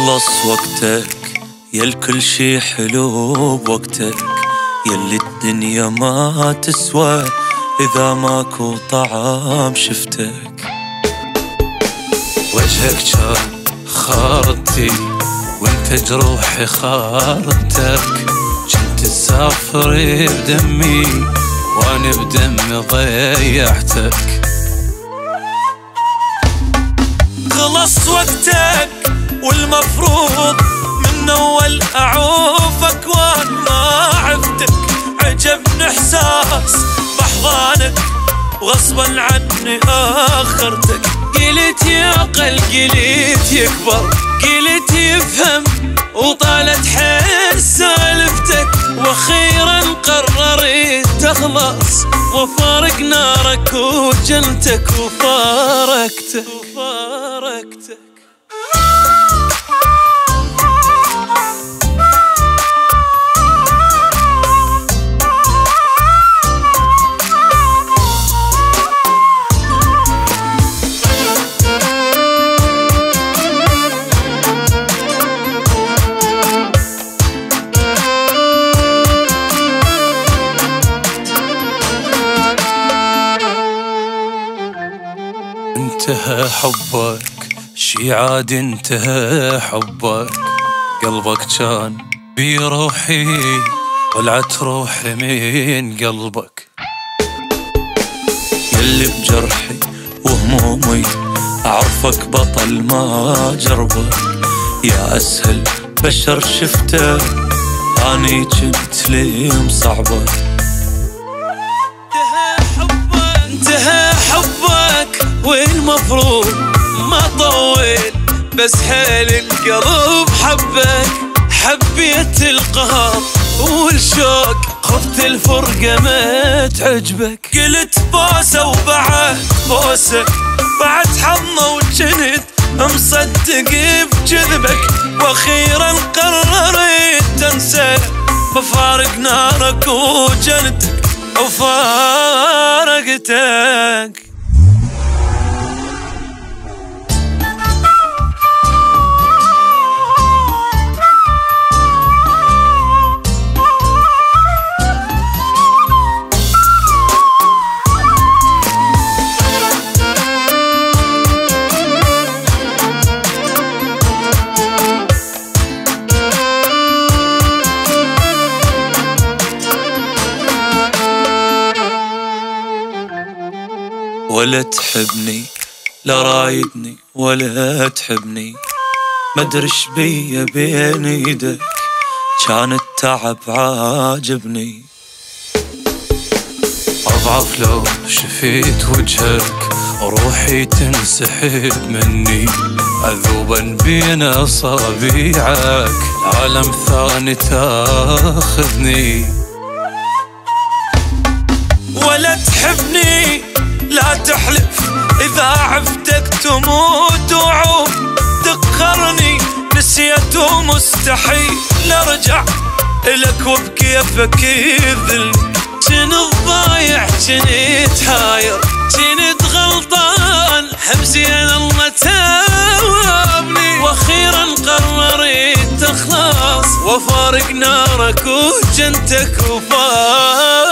خلص وقتك يا الكل شي حلو بوقتك، يلي الدنيا ما تسوى إذا ماكو طعام شفتك. وجهك كان خارطتي وانت جروحي خارطتك، كنت تسافر بدمي وانا بدمي ضيعتك. خلص وقتك والمفروض من اول اعوفك وانا ما عفتك، عجبني احساس باحضانك وغصبا عني اخرتك. قلت يعقل قلت يكبر قلت يفهم وطالت حيل سالفتك، واخيرا قررت تخلص وفارق نارك وجنتك وفارقتك. انتهى حبك شي عاد انتهى حبك، قلبك كان بي روحي ولعت روحي من قلبك. يلي بجرحي وهمومي أعرفك بطل ما جربك، يا أسهل بشر شفته أني كنت لي مصعبك. انتهى حبك والمفروض ما طول، بس حيل القلب حبك، حبيت القهر والشوق خفت الفرقة ما تعجبك. قلت بوسة وبعد بوسة بعد حظنا وجنت مصدق بجذبك، واخيرا قررت تنسى بفارق نارك وجنتك وفارقتك. ولا تحبني لا رايدني ولا تحبني، مدرش بيا بين ايدك كان التعب عاجبني. اضعف لو شفيت وجهك روحي تنسحب مني، اذوبا بين اصابيعك عالم ثاني تاخذني. ولا تحبني لا تحلف إذا عفتك تموت وعوف، تقهرني نسيت ومستحيل أرجع إلك وبكيفك يذلني. كنت ضايع كنت هاير كنت غلطان حبسي أنا الله تاوبني، وأخيرا قررت تخلص وفارق نارك وجنتك وفارق